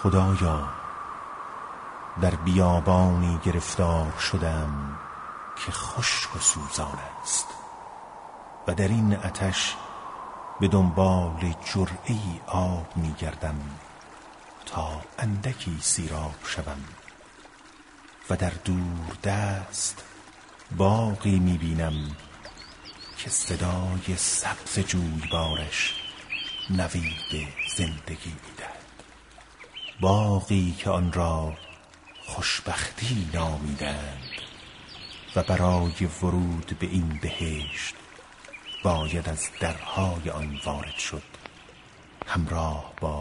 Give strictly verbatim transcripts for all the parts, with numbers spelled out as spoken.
خدایا در بیابانی گرفتار شدم که خشک و سوزان است و در این آتش به دنبال جرعه‌ای آب می گردم تا اندکی سیراب شوم و در دور دست باغی می بینم که صدای سبز جویبارش نوید زندگی می دهد. باغی که آن را خوشبختی نامیدند و برای ورود به این بهشت باید از درهای آن وارد شد همراه با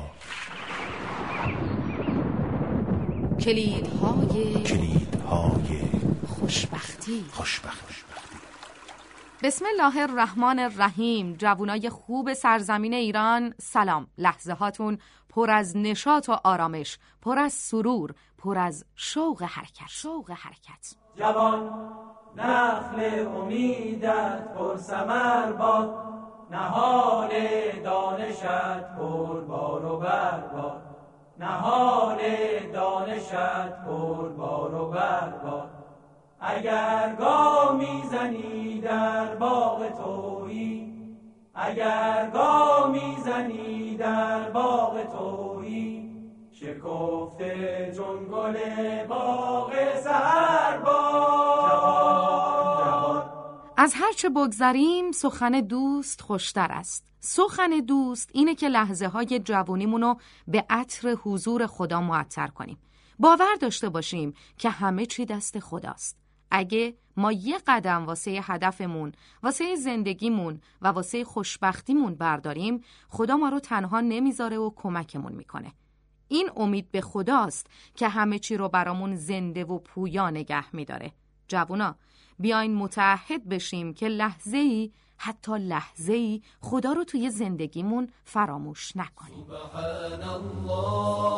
کلیدهای کلیدهای خوشبختی. خوشبختی. بسم الله الرحمن الرحیم. جوانای خوب سرزمین ایران، سلام. لحظه هاتون پر از نشاط و آرامش، پر از سرور، پر از شوق حرکت. شوق حرکت. جوان نخل امیدت پر ثمر باد، نهال دانشت پر بار و بر باد، نهال دانشت پر بار و بر باد. اگر گام میزنی در باغ تویی، اگر گام میزنی در باغ تویی، شکفته چون گل باغ سحر باد. جوان جوان از هرچه بگذریم سخن دوست خوشتر است. سخن دوست اینه که لحظه های جوانیمونو به عطر حضور خدا معطر کنیم. باور داشته باشیم که همه چی دست خداست. اگه ما یه قدم واسه هدفمون، واسه زندگیمون و واسه خوشبختیمون برداریم، خدا ما رو تنها نمیذاره و کمکمون میکنه. این امید به خداست که همه چی رو برامون زنده و پویا نگه میداره. جوونا، بیاین متعهد بشیم که لحظه‌ای، حتی لحظه‌ای، خدا رو توی زندگیمون فراموش نکنیم. سبحان الله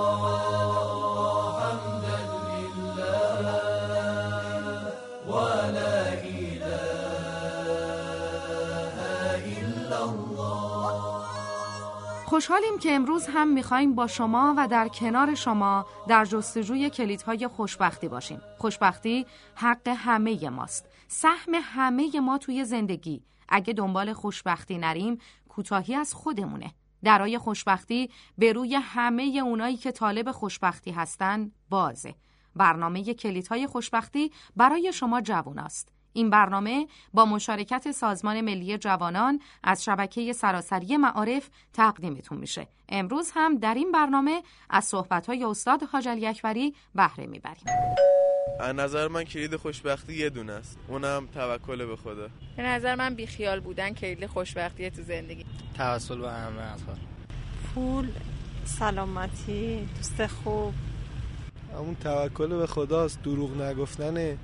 حمدا لله و لا اله الا الله. خوشحالیم که امروز هم میخوایم با شما و در کنار شما در جستجوی کلیدهای خوشبختی باشیم. خوشبختی حق همه ماست، سهم همه ما توی زندگی. اگه دنبال خوشبختی نریم، کوتاهی از خودمونه. درای خوشبختی به روی همه اونایی که طالب خوشبختی هستن بازه. برنامه کلیدهای خوشبختی برای شما جواناست. این برنامه با مشارکت سازمان ملی جوانان از شبکه سراسری معارف تقدیمتون میشه. امروز هم در این برنامه از صحبت‌های استاد حاج علی اکبری بهره میبریم. از نظر من کلید خوشبختی یه دونه است، اونم توکل به خدا. به نظر من بیخیال بودن کلید خوشبختیه تو زندگی. توسل به همه اطفال. پول، سلامتی، دوست خوب. همون توکل به خداست، دروغ نگفتنه.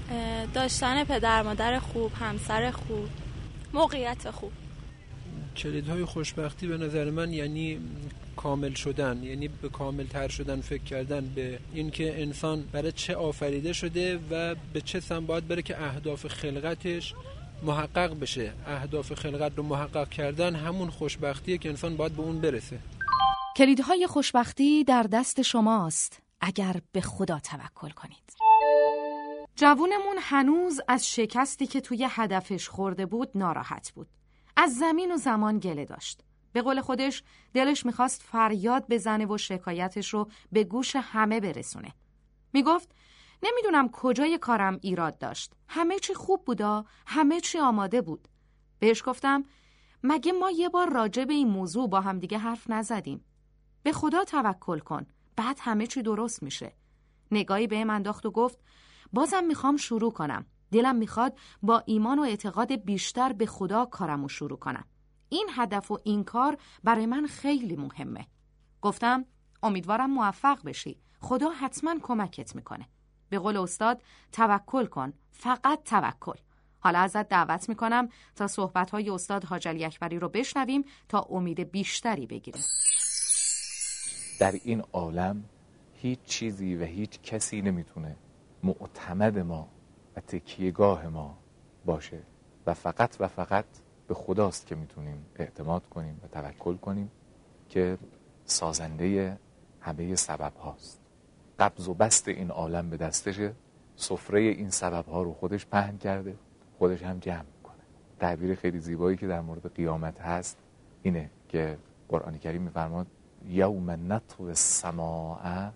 داشتن پدر مادر خوب، همسر خوب، موقعیت خوب. کلیدهای خوشبختی به نظر من یعنی کامل شدن، یعنی به کامل تر شدن، فکر کردن به این که انسان برای چه آفریده شده و به چه سمت باید بره که اهداف خلقتش محقق بشه. اهداف خلقت رو محقق کردن همون خوشبختیه که انسان باید به اون برسه. کلیدهای خوشبختی در دست شماست اگر به خدا توکل کنید. جوونمون هنوز از شکستی که توی هدفش خورده بود ناراحت بود. از زمین و زمان گله داشت. به قول خودش دلش میخواست فریاد بزنه و شکایتش رو به گوش همه برسونه. میگفت نمیدونم کجای کارم ایراد داشت. همه چی خوب بودا، همه چی آماده بود. بهش گفتم مگه ما یه بار راجع به این موضوع با هم دیگه حرف نزدیم؟ به خدا توکل کن، بعد همه چی درست میشه. نگاهی بهم انداخت و گفت بازم میخوام شروع کنم. دلم میخواد با ایمان و اعتقاد بیشتر به خدا کارمو شروع کنم. این هدف و این کار برای من خیلی مهمه. گفتم امیدوارم موفق بشی. خدا حتما کمکت میکنه. به قول استاد توکل کن، فقط توکل. حالا ازت دعوت میکنم تا صحبت‌های استاد حاج علی اکبری رو بشنویم تا امید بیشتری بگیریم. در این عالم هیچ چیزی و هیچ کسی نمیتونه معتمد ما و تکیهگاه ما باشه و فقط و فقط به خداست که میتونیم اعتماد کنیم و توکل کنیم که سازنده همه سبب هاست. قبض و بست این عالم به دستشه، سفره این سبب ها رو خودش پهن کرده، خودش هم جمع میکنه. تعبیر خیلی زیبایی که در مورد قیامت هست اینه که قرآن کریم میفرماد یوم نطوی السماء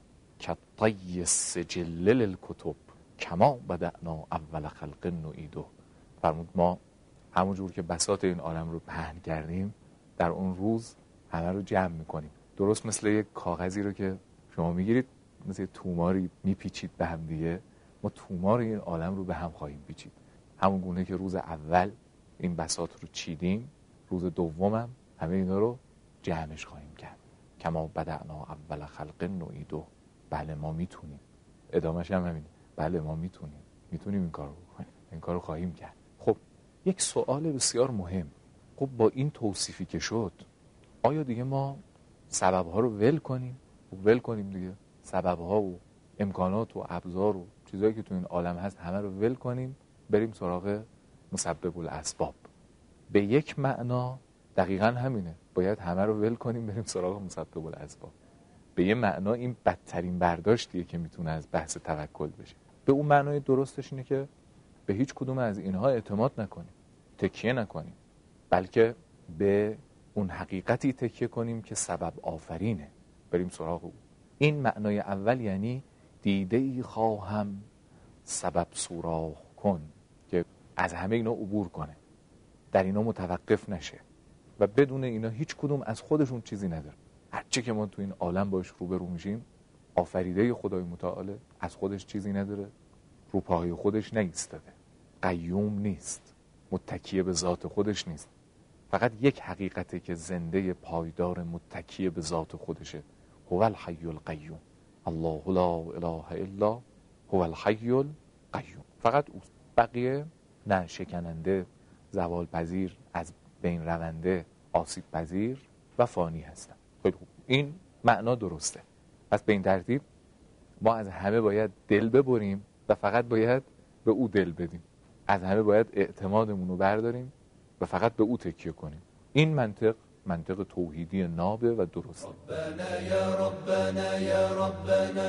کطی السجل للکتب کما بدأنا اول خلق نعیده. فرمود ما همون جور که بساط این عالم رو پهن کردیم در اون روز همه رو جمع میکنیم. درست مثل یک کاغذی رو که شما میگیرید مثل توماری میپیچید به هم دیگه، ما تومار این عالم رو به هم خواهیم پیچید. همون گونه که روز اول این بساط رو چیدیم، روز دومم همه اینا رو جمعش خواهیم کرد. کما بدأنا اول خلق نعیده. بله ما میتونیم. ادامهش هم همینه. بله ما میتونیم. میتونیم این کار رو بکنیم. این کار رو خواهیم کرد. خب یک سوال بسیار مهم. خب با این توصیفی که شد آیا دیگه ما سبب‌ها رو ول کنیم؟ ول کنیم دیگه. سبب‌ها و امکانات و ابزار و چیزایی که تو این عالم هست همه رو ول کنیم، بریم سراغ مسبب الاسباب. به یک معنا دقیقاً همینه. باید همه رو ول کنیم بریم سراغ مسبب الاسباب. به یه معنا این بدترین برداشتیه که میتونه از بحث توکل بشه. به اون معنای درستش اینه که به هیچ کدوم از اینها اعتماد نکنیم، تکیه نکنیم، بلکه به اون حقیقتی تکیه کنیم که سبب آفرینه، بریم سراغ او. این معنای اول یعنی دیده‌ای خواهم سبب سوراخ کن، که از همه اینا عبور کنه، در اینا متوقف نشه و بدون اینا هیچ کدوم از خودشون چیزی نداره. هرچی که ما تو این عالم باش روبرو میشیم آفریده خدای متعال از خودش چیزی نداره، رو پای خودش نایستاده، قیوم نیست، متکی به ذات خودش نیست. فقط یک حقیقته که زنده پایدار متکی به ذات خودشه، هو الحی القیوم، الله لا اله الا هو الحی القیوم. فقط او. بقیه نه شکننده، زوال پذیر، از بین رونده، آسیب پذیر و فانی هستن. خیلی خوب، این معنا درسته. پس به این ترتیب ما از همه باید دل ببریم و فقط باید به او دل بدیم. از همه باید اعتمادمون رو برداریم و فقط به او تکیه کنیم. این منطق منطق توحیدی نابه و درسته. ربنا یا ربنا یا ربنا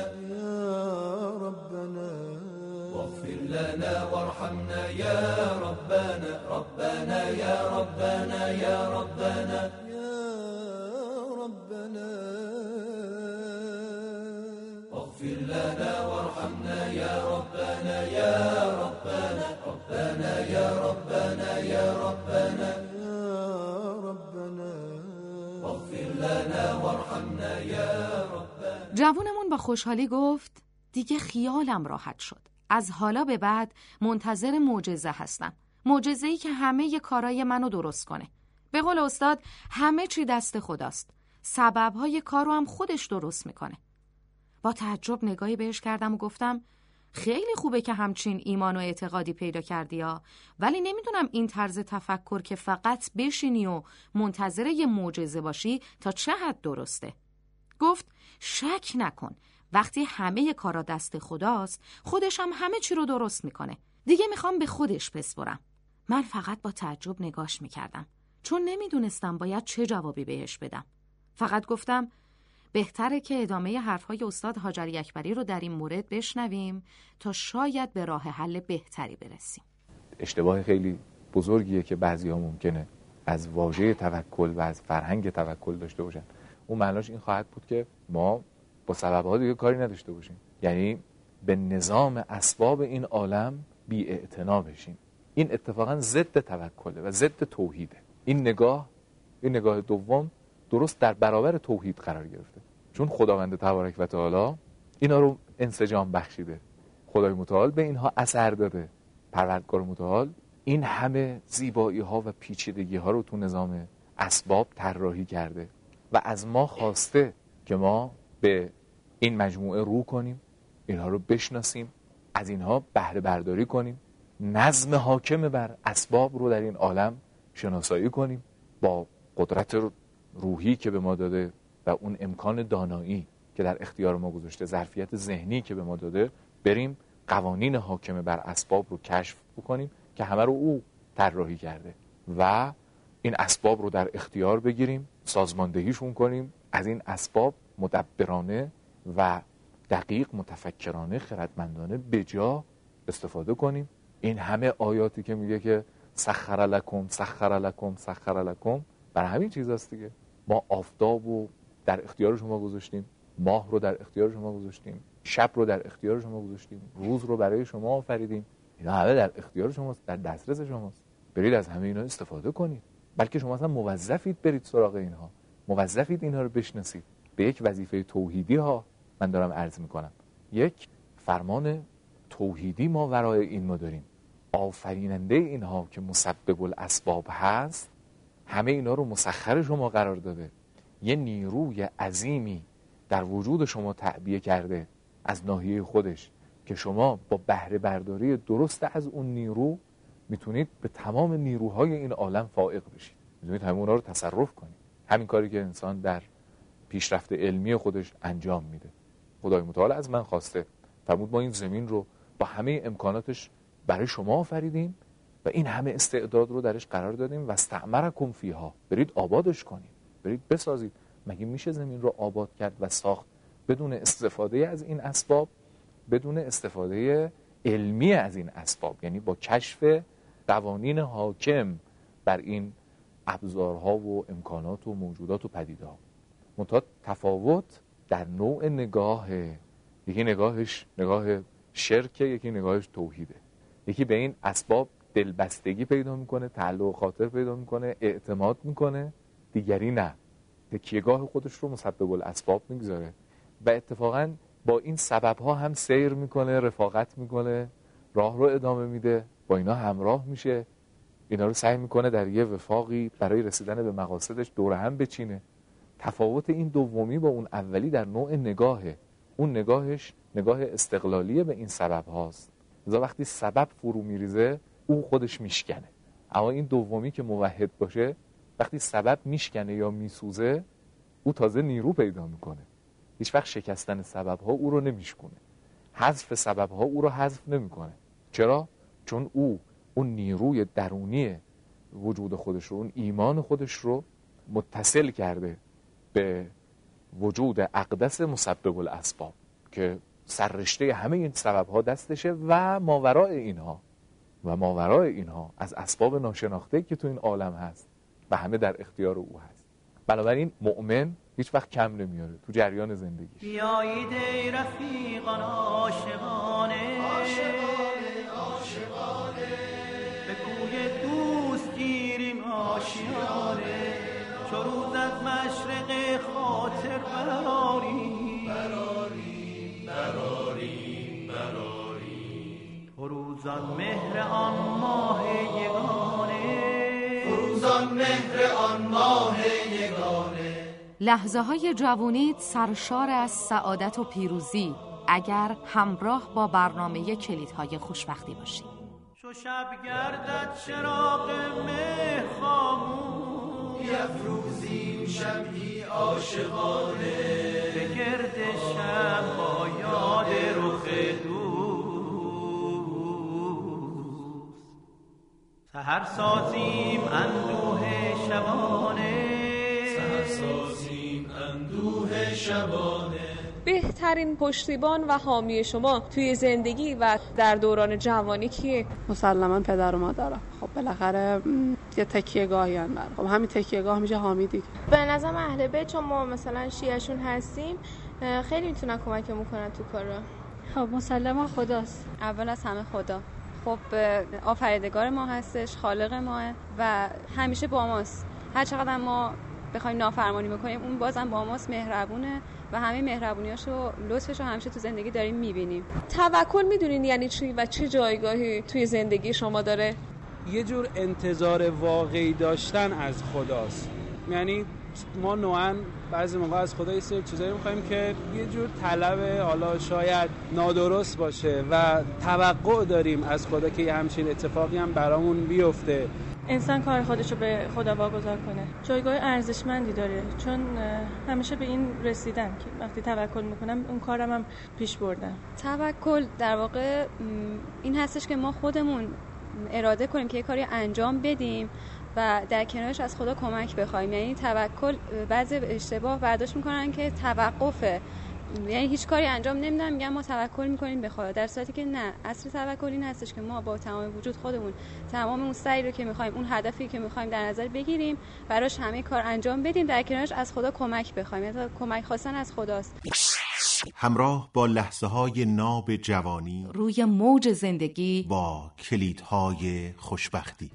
یا ربنا واغفر لنا وارحمنا یا ربنا ربنا یا ربنا یا ربنا یا ربنا واغفر لنا وارحمنا یا ربنا یا ربنا ربنا یا ربنا یا ربنا جوونمون با خوشحالی گفت دیگه خیالم راحت شد. از حالا به بعد منتظر معجزه هستم. معجزه‌ای که همه کارای منو درست کنه. به قول استاد همه چی دست خداست. سبب‌های کارو هم خودش درست میکنه. با تعجب نگاهی بهش کردم و گفتم خیلی خوبه که همچین ایمان و اعتقادی پیدا کردی ها، ولی نمیدونم این طرز تفکر که فقط بشینی و منتظر یه معجزه باشی تا چه حد درسته. گفت شک نکن، وقتی همه کارا دست خداست خودش هم همه چی رو درست میکنه. دیگه میخوام به خودش بسپرم. من فقط با تعجب نگاش میکردم چون نمیدونستم باید چه جوابی بهش بدم. فقط گفتم بهتره که ادامه حرفهای استاد حاجری اکبری رو در این مورد بشنویم تا شاید به راه حل بهتری برسیم. اشتباه خیلی بزرگیه که بعضی‌ها ممکنه از واژه توکل و از فرهنگ توکل داشته باشن. اون معناش این خواهد بود که ما با سبب‌ها دیگه کاری نداشته باشیم، یعنی به نظام اسباب این عالم بی‌اعتنا بشیم. این اتفاقا ضد توکله و ضد توحیده. این نگاه این نگاه دوم درست در برابر توحید قرار گرفته، چون خداوند تبارک و تعالی اینا رو انسجام بخشیده، خدای متعال به اینها اثر داده، پروردگار متعال این همه زیبایی ها و پیچیدگی ها رو تو نظام اسباب طراحی کرده و از ما خواسته که ما به این مجموعه رو کنیم، اینها رو بشناسیم، از اینها بهره برداری کنیم، نظم حاکم بر اسباب رو در این عالم شناسایی کنیم، با قدرت روحی که به ما داده و اون امکان دانایی که در اختیار ما گذاشته، ظرفیت ذهنی که به ما داده، بریم قوانین حاکم بر اسباب رو کشف بکنیم که همه رو او طراحی کرده و این اسباب رو در اختیار بگیریم، سازماندهیشون کنیم، از این اسباب مدبرانه و دقیق، متفکرانه، خردمندانه بجا استفاده کنیم. این همه آیاتی که میگه که سخر لکم سخر لکم سخر لکم برای همین چیز هست دیگه. ما آفتاب رو در اختیار شما گذاشتیم، ماه رو در اختیار شما گذاشتیم، شب رو در اختیار شما گذاشتیم، روز رو برای شما آفریدیم. اینا همه در اختیار شماست، در دسترس شماست. برید از همه اینا استفاده کنید. بلکه شما اصلا موظفید برید سراغ اینها، موظفید اینها رو بشناسید. به یک وظیفه توحیدی ها من دارم عرض میکنم. یک فرمان توحیدی ما ورای این ما داریم. آفریننده اینها که مسبب الاسباب هست، همه اینا رو مسخر شما قرار داده. یه نیروی عظیمی در وجود شما تعبیه کرده از ناحیه خودش که شما با بهره برداری درست از اون نیرو میتونید به تمام نیروهای این عالم فائق بشید، میتونید همه اونا رو تصرف کنید. همین کاری که انسان در پیشرفت علمی خودش انجام میده. خدای متعال از من خواسته، فرمود ما این زمین رو با همه امکاناتش برای شما آفریدیم و این همه استعداد رو درش قرار دادیم و استعمرکم فیها، برید آبادش کنید، برید بسازید. مگه میشه زمین رو آباد کرد و ساخت بدون استفاده از این اسباب، بدون استفاده علمی از این اسباب، یعنی با کشف قوانین حاکم بر این ابزارها و امکانات و موجودات و پدیده ها؟ منتها تفاوت در نوع نگاهه. یکی نگاهش نگاه شرکه، یکی نگاهش توحیده. یکی به این اسباب دلبستگی پیدا میکنه، تعلق خاطر پیدا میکنه، اعتماد میکنه، دیگری نه، تکیهگاه خودش رو مسبب الاسباب میگذاره و اتفاقا با این سبب ها هم سیر میکنه، رفاقت میکنه، راه رو ادامه میده، با اینا همراه میشه، اینا رو سعی میکنه در یه وفاقی برای رسیدن به مقاصدش دور هم بچینه. تفاوت این دومی با اون اولی در نوع نگاهه. اون نگاهش نگاه استقلالیه به این سبب هاست، لذا وقتی سبب فرو میریزه او خودش میشکنه. اما این دومی که موحد باشه، وقتی سبب میشکنه یا میسوزه او تازه نیرو پیدا میکنه. هیچ وقت شکستن سبب ها او رو نمیشکنه، حذف سبب ها او رو حذف نمیکنه. چرا؟ چون او اون نیروی درونی وجود خودش رو، اون ایمان خودش رو متصل کرده به وجود اقدس مسبب الاسباب که سررشته همه این سبب ها دستشه و ماورای اینها و ماورای اینها از اسباب ناشناخته که تو این عالم هست و همه در اختیار او هست. بنابراین مؤمن هیچ وقت کم نمیاره تو جریان زندگیش. بیایید ای رفیقان عاشقانه عاشقانه عاشقانه به کوی دوست گیریم آشیانه، چو روز از مشرق خاطر براریم براریم براریم براریم فروزان مهر آن ماه یگانه فروزان مهر آن ماه یگانه. لحظه های جوانیت سرشار از سعادت و پیروزی اگر همراه با برنامه کلیدهای خوشبختی باشید. چو شب گردد چراغ مهر خاموش بیفروزیم شمعی عاشقانه به گرد شب با یاد رخ دوست سحر سازیم اندوه شبانه سحر سازیم اندوه شبانه. بهترین پشتیبان و حامی شما توی زندگی و در دوران جوانی کیه؟ مسلماً پدر و مادرم. خب بالاخره یه تکیه‌گاهی ان. خب همین تکیه‌گاه میشه حامی دیگه. به نظرم اهل بیت چون ما مثلا شیعه‌شون هستیم خیلی میتونن کمکمون کنن تو کارا. خب مسلماً خداست. اول از همه خدا. خب آفریدگار ما هستش، خالق ماه و همیشه با ماست. هر چقدر ما بخوایم نافرمانی بکنیم اون بازم با ماست، مهربونه و همه مهربونیاشو لطفشو همیشه تو زندگی داریم میبینیم. توکل میدونین یعنی چی و چه جایگاهی توی زندگی شما داره؟ یه جور انتظار واقعی داشتن از خداست. یعنی ما نوعاً بعضی موقع از خدا یه سری چیزایی می‌خوایم که یه جور طلب حالا شاید نادرست باشه و توقع داریم از خدا که یه همچین اتفاقی هم برامون بیفته. انسان کار خودش رو به خدا واگذار کنه. جایگاه ارزشمندی داره چون همیشه به این رسیدم که وقتی توکل میکنم اون کارم هم پیش بردم. توکل در واقع این هستش که ما خودمون اراده کنیم که یه کاری انجام بدیم و در کنارش از خدا کمک بخوایم. یعنی توکل بعضی اشتباه برداشت میکنن که توقفه، یعنی هیچ کاری انجام نمیدن میگن ما توکل میکنیم به خدا، در صورتی که نه، اصل توکل این هستش که ما با تمام وجود خودمون تمام اون سعی رو که میخوایم، اون هدفی که میخوایم در نظر بگیریم، براش همه کار انجام بدیم، در کنارش از خدا کمک بخوایم. یعنی کمک خواستن از خداست. همراه با لحظه های ناب جوانی روی موج زندگی با کلیدهای خوشبختی.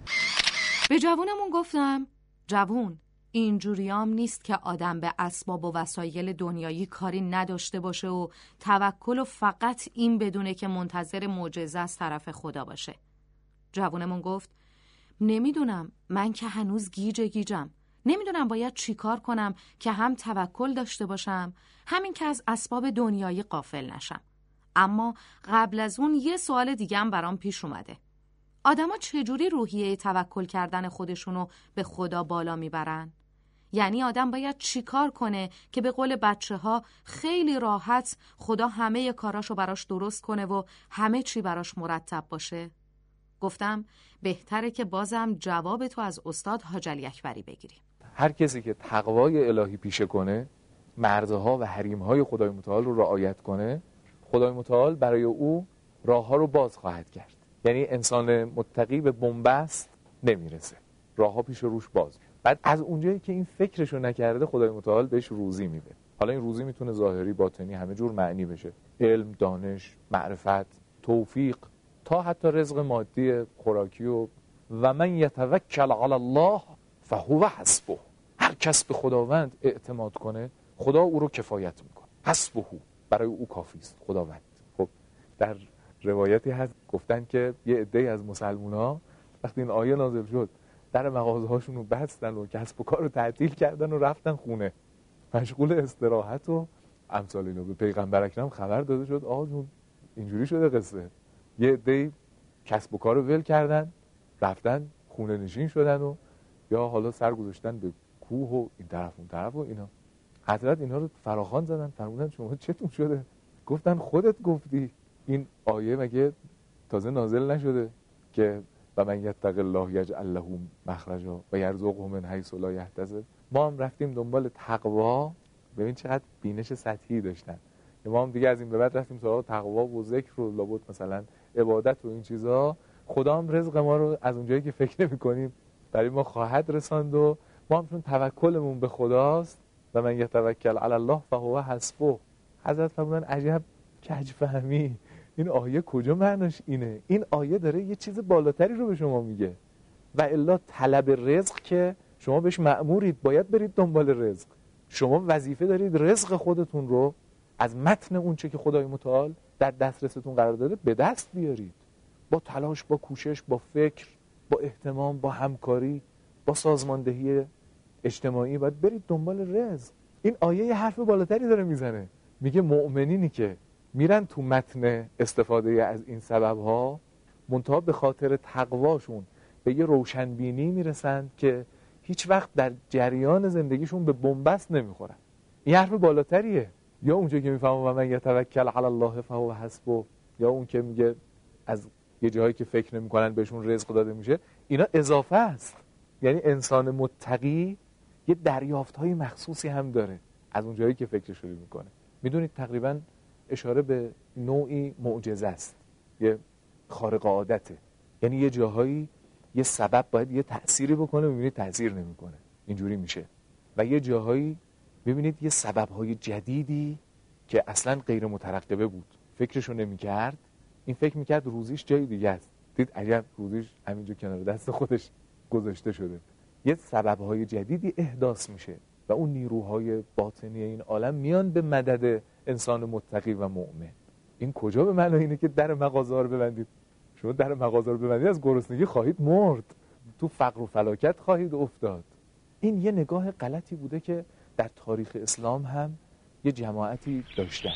به جوونمون گفتم جوون، اینجوریام نیست که آدم به اسباب و وسایل دنیایی کاری نداشته باشه و توکل و فقط این بدونه که منتظر معجزه از طرف خدا باشه. جوونمون گفت نمیدونم، من که هنوز گیج گیجم، نمیدونم باید چی کار کنم که هم توکل داشته باشم، همین که از اسباب دنیایی غافل نشم. اما قبل از اون یه سوال دیگه هم برام پیش اومده. آدما چجوری روحیه توکل کردن خودشونو به خدا بالا میبرن؟ یعنی آدم باید چی کار کنه که به قول بچه ها خیلی راحت خدا همه کاراشو براش درست کنه و همه چی براش مرتب باشه؟ گفتم بهتره که بازم جواب تو از استاد حاج علی اکبری بگیریم. هر کسی که تقوای الهی پیشه کنه، مرزها و حریمهای خدای متعال رو رعایت کنه، خدای متعال برای او راهها رو باز خواهد کرد. یعنی انسان متقی به بنبست نمیرسه، راهها پیش روش باز. بعد از اونجایی که این فکرشو نکرده، خدای متعال بهش روزی میده. حالا این روزی میتونه ظاهری، باطنی، همه جور معنی بشه: علم، دانش، معرفت، توفیق، تا حتی رزق مادی خوراکی. و و من یتوکل علی الله فهو حسبه. هر کس به خداوند اعتماد کنه، خدا او رو کفایت میکنه. حسبه، برای او کافی است خداوند. خب در روایتی هست گفتن که یه عده‌ای از مسلمان‌ها وقتی این آیه نازل شد، در مغازه‌هاشون رو بستن و کسب و کار رو تعطیل کردن و رفتن خونه، مشغول استراحت و امثال اینا. به پیغمبر اکرم خبر داده شد آقا جون اینجوری شده قصه. یه عده‌ای کسب و کار رو ول کردن، رفتن خونه نشین شدن و یا حالا سر گذاشتن به کوه و این طرف اون طرف و اینا. حضرت اینا رو فراخوان زدن، فرمودن شما چتون شده؟ گفتن خودت گفتی این آیه مگه تازه نازل نشده که و من یتق الله یجعل له مخرجا و یرزقه من حیث لا یحتسب؟ ما هم رفتیم دنبال تقوا. ببین چقدر بینش سطحی داشتن. ما هم دیگه از این به بعد رفتیم سراغ تقوا و ذکر و لابد مثلا عبادت و این چیزا. خدا هم رزق ما رو از اونجایی که فکر نمی‌کنیم برای ما خواهد رساند و ما هم چون توکلمون به خداست و من یتوکل علی الله فهو حسبه. حضرت فرمودن عجب کج فهمی، این آیه کجا معناش اینه؟ این آیه داره یه چیز بالاتری رو به شما میگه. و الا طلب رزق که شما بهش مأمورید، باید برید دنبال رزق. شما وظیفه دارید رزق خودتون رو از متن اون چه که خدای متعال در دسترستون قرار داده به دست بیارید. با تلاش، با کوشش، با فکر، با اهتمام، با همکاری، با سازماندهی اجتماعی باید برید دنبال رزق. این آیه یه حرف بالاتری داره میزنه. میگه مؤمنینی که میرن تو متن استفاده از این سبب‌ها، منتها به خاطر تقواشون به یه روشنبینی میرسن که هیچ وقت در جریان زندگیشون به بنبست نمیخورن. این حرف بالاتریه. یا اونجا که میفهمم و من یتوکل علی الله فهو حسبه، یا اون که میگه از یه جایی که فکر نمیکنن بهشون رزق داده میشه. اینا اضافه است. یعنی انسان متقی یه دریافت‌های مخصوصی هم داره از اون جایی که فکرش رو میکنه. میدونید تقریبا اشاره به نوعی معجزه است، یه خارق عادته. یعنی یه جاهایی یه سبب باید یه تأثیری بکنه، میبینید تأثیر نمیکنه، اینجوری میشه. و یه جاهایی میبینید یه سبب‌های جدیدی که اصلا غیر مترقبه بود، فکرشو نمیکرد، این فکر میکرد روزیش جای دیگه است، دید عجب روزیش همینجا کنار دست خودش گذاشته شده. یه سبب‌های جدیدی احداث میشه و اون نیروهای باطنی این عالم میان به مدد انسان متقی و مؤمن. این کجا به معنی اینه که در مغازه رو ببندید؟ شما در مغازه رو ببندید از گرسنگی خواهید مرد، تو فقر و فلاکت خواهید افتاد. این یه نگاه غلطی بوده که در تاریخ اسلام هم یه جماعتی داشتن.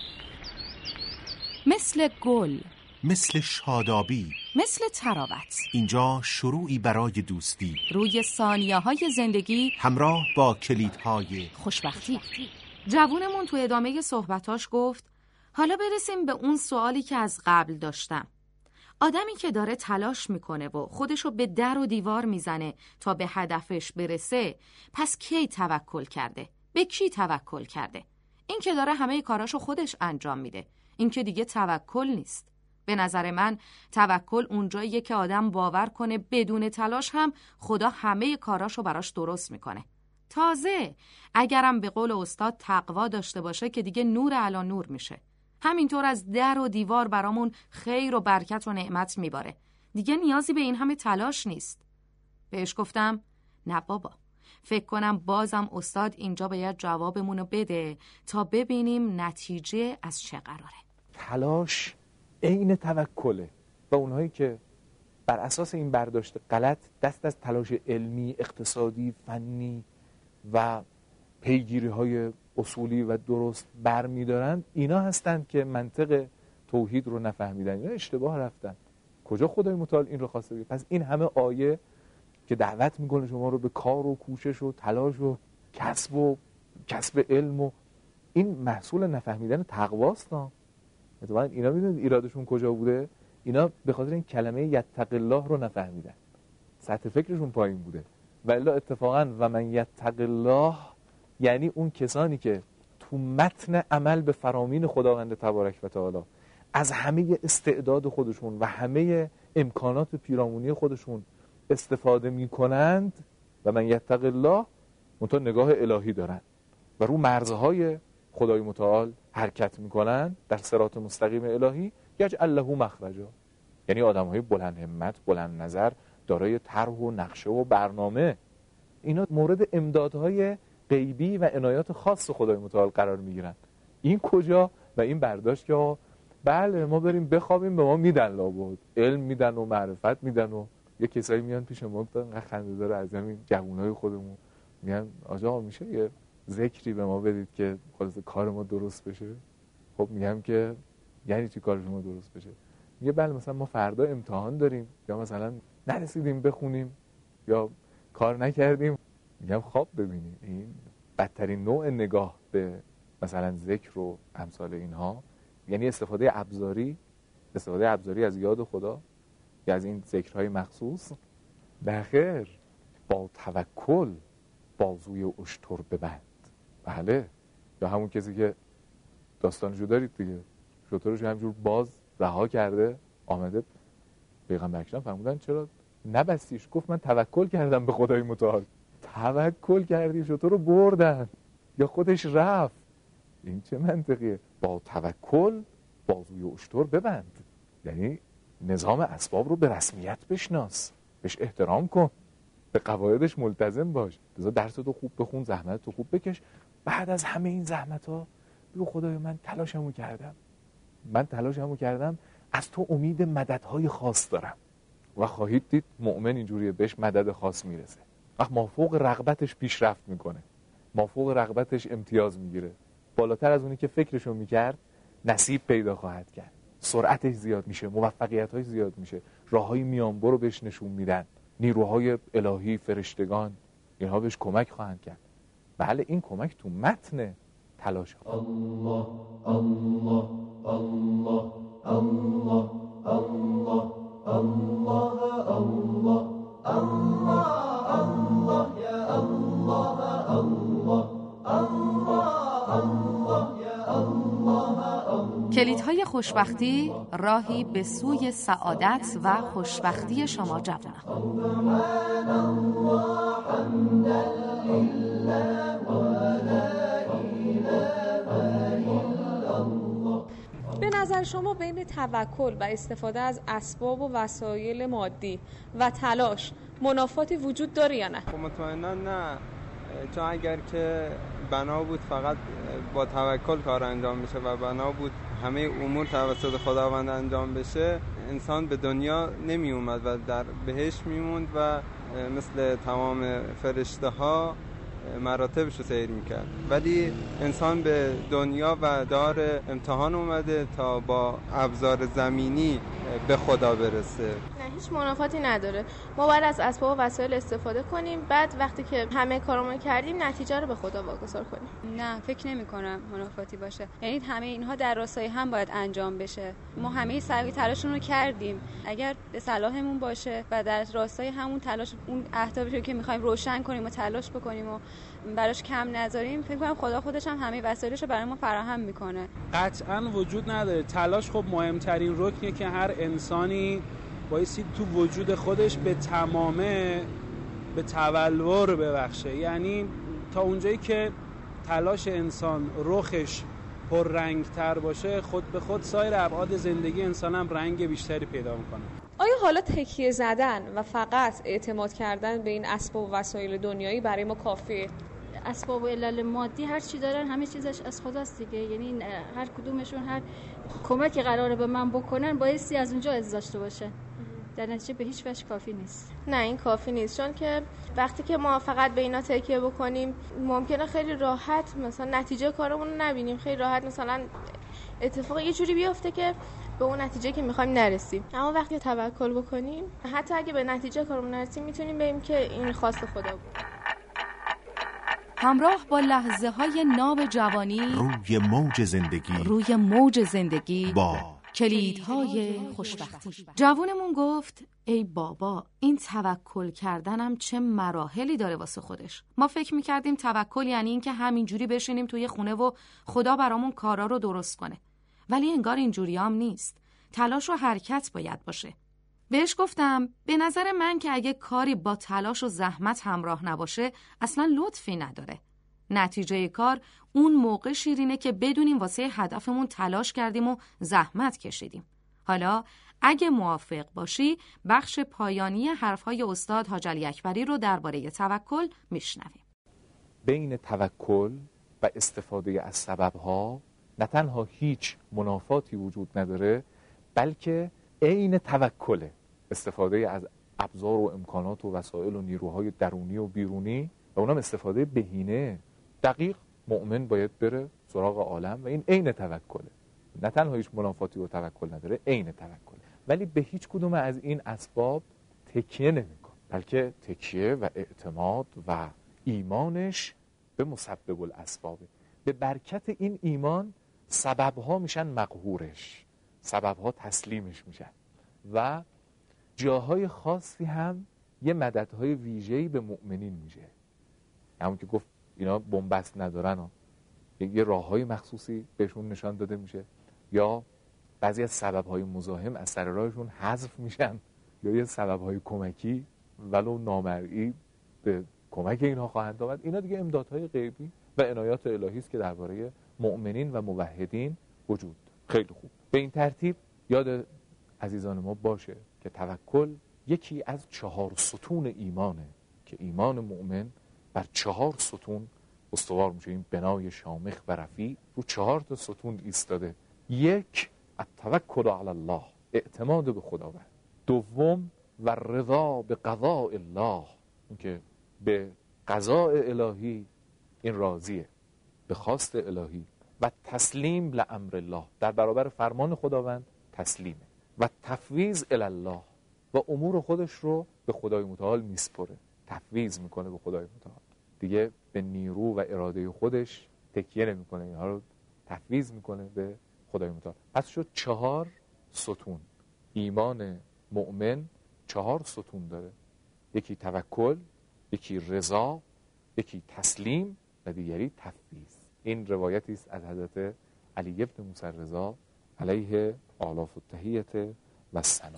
مثل گل، مثل شادابی، مثل تراوت. اینجا شروعی برای دوستی روی ثانیه‌های زندگی همراه با کلیدهای خوشبختی. جوونمون تو ادامه صحبتاش گفت حالا برسیم به اون سوالی که از قبل داشتم. آدمی که داره تلاش میکنه و خودشو به در و دیوار میزنه تا به هدفش برسه، پس کی توکل کرده؟ به کی توکل کرده؟ این که داره همه کاراشو خودش انجام میده، این که دیگه توکل نیست. به نظر من توکل اونجاییه که آدم باور کنه بدون تلاش هم خدا همه کاراشو براش درست میکنه. تازه اگرم به قول استاد تقوا داشته باشه که دیگه نور علی نور میشه. همینطور از در و دیوار برامون خیر و برکت و نعمت میباره. دیگه نیازی به این همه تلاش نیست. بهش گفتم نه بابا، فکر کنم بازم استاد اینجا باید جوابمونو بده تا ببینیم نتیجه از چه قراره. تلاش عین توکله و اونهایی که بر اساس این برداشت غلط دست از تلاش علمی، اقتصادی، فنی و پیگیری های اصولی و درست بر می دارن، اینا هستند که منطق توحید رو نفهمیدن، اینا اشتباه رفتن. کجا خدای متعال این رو خواسته بگه؟ پس این همه آیه که دعوت میکنه شما رو به کار و کوشش و تلاش و کسب و کسب علم و این محصول نفهمیدن تقواست. اتفاقا اینا میدونید ایرادشون کجا بوده؟ اینا به خاطر این کلمه یتق الله رو نفهمیدن، سطح فکرشون پایین بوده. ولی اتفاقا و من یتق الله یعنی اون کسانی که تو متن عمل به فرامین خداوند تبارک و تعالی از همه استعداد خودشون و همه امکانات پیرامونی خودشون استفاده میکنند و من یتق الله منتها نگاه الهی دارن و رو مرزهای خدای متعال حرکت میکنن در صراط مستقیم الهی، یجعل له مخرجا، یعنی آدمهای بلند همت، بلند نظر، دارای طرح و نقشه و برنامه. اینا مورد امدادهای غیبی و عنایات خاص خدای متعال قرار میگیرن. این کجا؟ و این برداشت که بله ما بریم بخوابیم به ما میدن، لابد علم میدن و معرفت میدن و یه کسایی میان پیش ما انقدر خنده داره از همین جوونای خودمون میگن آقا میشه یه ذکری به ما بدید که خلاص کار ما درست بشه؟ خب میگم که یعنی چی کار شما درست بشه؟ میگه بله مثلا ما فردا امتحان داریم یا مثلا نرسیدیم بخونیم یا کار نکردیم. میگم خواب ببینیم. این بدترین نوع نگاه به مثلا ذکر و امثال اینها، یعنی استفاده ابزاری، استفاده ابزاری از یاد خدا یا از این ذکرهای مخصوص. بخیر با توکل بازوی اشتر ببند. بله، یا همون کسی که داستانشو دارید دیگه، شترش همجور باز رها کرده آمده پیغمبر اکرم فرمودن چرا نبستیش؟ گفت من توکل کردم به خدای متعال. توکل کردی شتر رو بردن یا خودش رفت؟ این چه منطقیه؟ با توکل بازوی اشتر ببند، یعنی نظام اسباب رو به رسمیت بشناس، بهش احترام کن، به قواعدش ملتزم باش، بذار درستو خوب بخون، زحمتتو خوب بکش. بعد از همه این زحمت‌ها بگو خدای من تلاشمو کردم، من تلاشمو کردم، از تو امید مددهای خاص دارم. و خواهید دید مؤمن اینجوریه، بهش مدد خاص میرسه. وقت مافوق رغبتش پیشرفت میکنه، مافوق رغبتش امتیاز میگیره، بالاتر از اونی که فکرشو میکرد نصیب پیدا خواهد کرد، سرعتش زیاد میشه، موفقیت‌های زیاد میشه، راههای میانبر رو بهش نشون میدن، نیروهای الهی، فرشتگان، اینها بهش کمک خواهند کرد. بله این کمک تو متن تلاش ها. الله الله الله الله الله الله الله الله الله یا الله الله الله الله یا الله. کلیدهای خوشبختی، راهی به سوی سعادت و خوشبختی شما جوانان. به نظر شما بین توکل و استفاده از اسباب و وسایل مادی و تلاش منافاتی وجود داره یا نه؟ خب مطمئنا نه، چون اگر که بنا بود فقط با توکل کار انجام بشه و بنا بود همه امور توسط خداوند انجام بشه، انسان به دنیا نمی اومد و در بهشت میموند و مثل تمام فرشته ها مراتبش رو سیر میکرد. ولی انسان به دنیا و دار امتحان اومده تا با ابزار زمینی به خدا برسه. نه، هیچ منافاتی نداره. ما باید از اسباب و وسایل استفاده کنیم، بعد وقتی که همه کارامون کردیم نتیجه رو به خدا واگذار کنیم. نه، فکر نمی کنم منافاتی باشه. یعنی همه اینها در راستای هم باید انجام بشه. ما همه سعی تلاشمون رو کردیم. اگر به صلاحمون باشه و در راستای همون تلاش اون اهدافی که می‌خوایم روشن کنیم و تلاش بکنیم و براش کم نذاریم، فکر کنم خدا خودش هم همه وسایلش رو برای ما فراهم میکنه. قطعاً وجود نداره. تلاش خب مهمترین رکنیه که هر انسانی بایستی تو وجود خودش به تمامه به تولور ببخشه. یعنی تا اونجایی که تلاش انسان رخش پر رنگ تر باشه، خود به خود سایر ابعاد زندگی انسان هم رنگ بیشتری پیدا میکنه. آیا حالا تکیه زدن و فقط اعتماد کردن به این اسباب و وسایل دنیایی برای ما کافیه؟ اسباب و علل مادی هر چی دارن همه چیزش از خداست دیگه. یعنی هر کدومشون هر کمکی قراره به من بکنن بایستی از اونجا از داشته باشه، در نتیجه به هیچ وجه کافی نیست. نه، این کافی نیست، چون که وقتی که ما فقط به اینا تکیه بکنیم ممکنه خیلی راحت مثلا نتیجه کارمون رو نبینیم، خیلی راحت مثلا اتفاق یه جوری بیفته که به اون نتیجه که میخوایم نرسیم. اما وقتی توکل بکنیم حتی اگه به نتیجه کارمون نرسیم میتونیم بگیم که این خواست خدا بود. همراه با لحظه های ناب جوانی روی موج زندگی روی موج زندگی با کلیدهای خوشبختی. جوونمون گفت ای بابا، این توکل کردنم چه مراحلی داره واسه خودش. ما فکر میکردیم توکل یعنی این که همینجوری بشینیم توی خونه و خدا برامون کارا رو درست کنه، ولی انگار اینجوری هم نیست. تلاش و حرکت باید باشه. بهش گفتم به نظر من که اگه کاری با تلاش و زحمت همراه نباشه اصلا لطفی نداره. نتیجه کار اون موقع شیرینه که بدونیم واسه هدفمون تلاش کردیم و زحمت کشیدیم. حالا اگه موافق باشی بخش پایانی حرفهای استاد حاج علی اکبری رو درباره توکل میشنویم. بین توکل و استفاده از سببها نه تنها هیچ منافاتی وجود نداره، بلکه عین توکل استفاده از ابزار و امکانات و وسایل و نیروهای درونی و بیرونی و اونم استفاده بهینه دقیق. مؤمن باید بره سراغ عالم و این عین توکله. نه تنها هیچ منافاتی و توکل نداره، عین توکل. ولی به هیچ کدوم از این اسباب تکیه نمیکنه، بلکه تکیه و اعتماد و ایمانش به مسبب الاسبابه. به برکت این ایمان سببها میشن مقهورش، سببها تسلیمش میشن و جاهای خاصی هم یه مددهای ویژه‌ای به مؤمنین میشه. همون که گفت اینا بنبست ندارن ها. یه راههای مخصوصی بهشون نشان داده میشه، یا بعضی از سببهای مزاحم از سر راهشون حذف میشن، یا یه سببهای کمکی ولو نامرئی به کمک اینها خواهند آمد. اینا دیگه امدادهای غیبی و عنایات الهی است که درباره مؤمنین و موحدین وجود. خیلی خوب. به این ترتیب یاد عزیزان ما باشه که توکل یکی از چهار ستون ایمانه که ایمان مؤمن بر چهار ستون استوار میشه. این بنای شامخ و رفیع رو چهار تا ستون ایستاده. یک، التوکل علی الله، اعتماد به خداوند. دوم، و رضا به قضاء الله، این که به قضاء الهی این راضیه، به خواست الهی. و تسلیم لامر الله، در برابر فرمان خداوند تسلیمه. و تفویض الی الله، و امور خودش رو به خدای متعال میسپره، تفویض میکنه به خدای متعال. دیگه به نیرو و اراده خودش تکیه نمیکنه، اینها رو تفویض میکنه به خدای متعال. پس شد چهار ستون. ایمان مؤمن چهار ستون داره: یکی توکل، یکی رضا، یکی تسلیم و دیگری تفویض. این روایتی است از حضرت علی بن موسی رضا علیه آلاف التحیت و الثنا.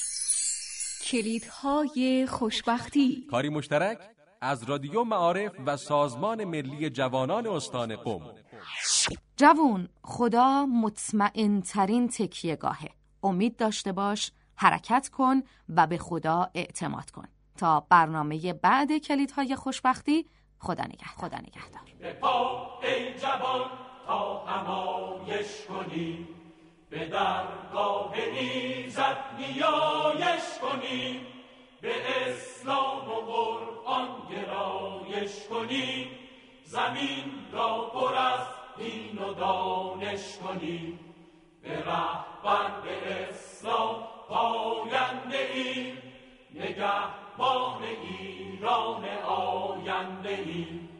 کلیدهای خوشبختی، کاری مشترک از رادیو معارف و سازمان ملی جوانان استان قم. جوون، خدا مطمئن ترین تکیه‌گاهه. امید داشته باش، حرکت کن و به خدا اعتماد کن. تا برنامه بعد کلیدهای خوشبختی، خدا نگهدار. خدا نگهدار. به پا ای جوان تا همایش کنی، به درگاه ایزد نیایش کنی، به اسلام و قرآن گرایش کنی، زمین را پر از دین و دانش کنی، به رهبر به اسلام پاینده ایم، نگهبان ایران آینده ایم.